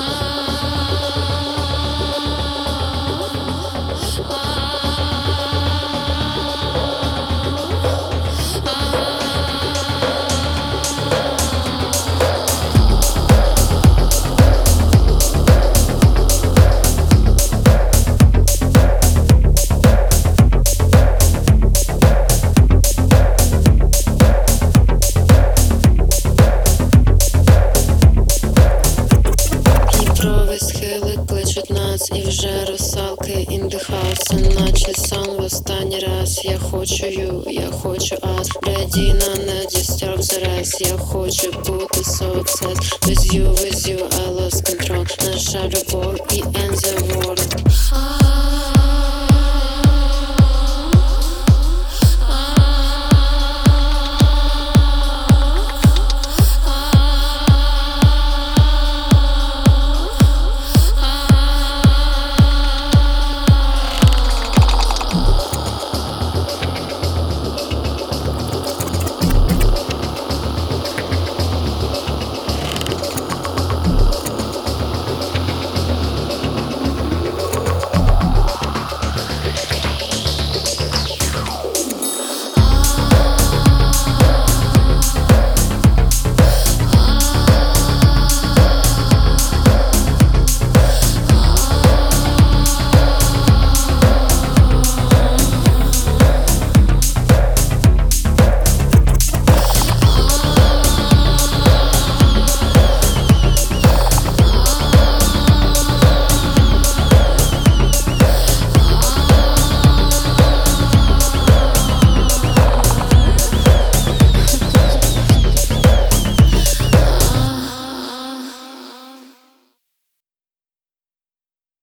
Схили кличуть нас, і вже русалки in the house. Це наче сон в останній раз. Я хочу us. Ready на не disturb зараз. Я хочу бути so obsessed with you, I lost control. Наша любов